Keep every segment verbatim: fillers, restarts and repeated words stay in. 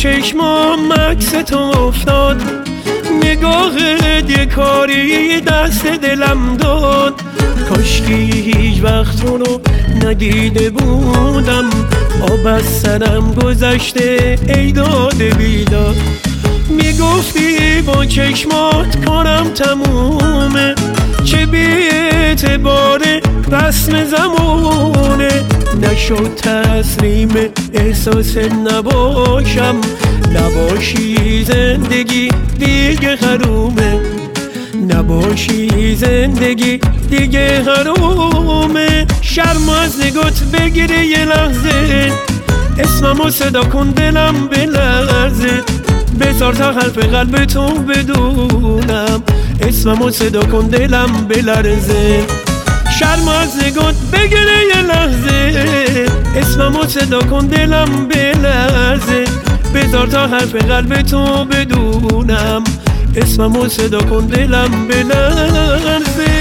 چشمام عکس تو افتاد، نگاهت یه کاری دست دلم داد. کاشکی هیچ وقت تو رو ندیده بودم، آب از سرم گذشته ای داد بیداد. میگفتی با چشمات کارم تمومه، چه بی اعتباره رسم زمونه. نشد تسلیم احساس نباشم، نباشی زندگی دیگه حرومه، نباشی زندگی دیگه حرومه. شرم از نگات بگیره یه لحظه، اسممو صدا کن دلم بلرزه. بذار تا حرف قلب تو بدونم، اسممو صدا کن دلم بلرزه. شرم از نگات بگیره یه لحظه، اسممو صدا کن دلم بلرزه. بذار تا حرف قلب تو بدونم، اسممو صدا کن دلم بلرزه.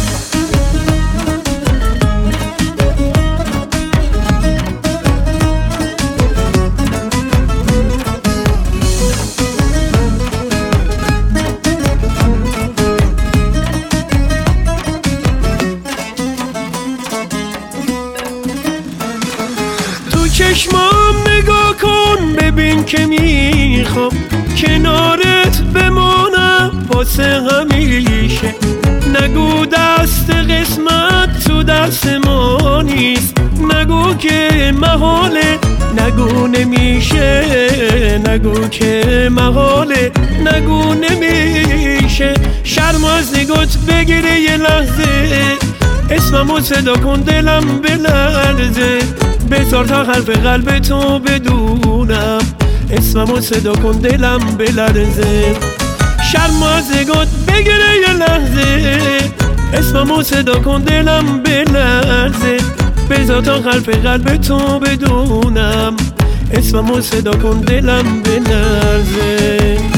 چشمام نگاه کن ببین که میخوام کنارت بمونم واسه همیشه. نگو دست قسمت تو دست ما نیست، نگو که محاله، نگو نمیشه، نگو که محاله، نگو نمیشه. شرم از نگات بگیره یه لحظه، اسممو صدا کن دلم بلرزه. بذار تا حرف قلب تو بدونم، اسممو صدا کن دلم بلرزه. شرم از نگات بگیره یه لحظه، اسممو صدا کن دلم بلرزه. بذار تا حرف قلب تو بدونم، اسممو صدا کن دلم بلرزه.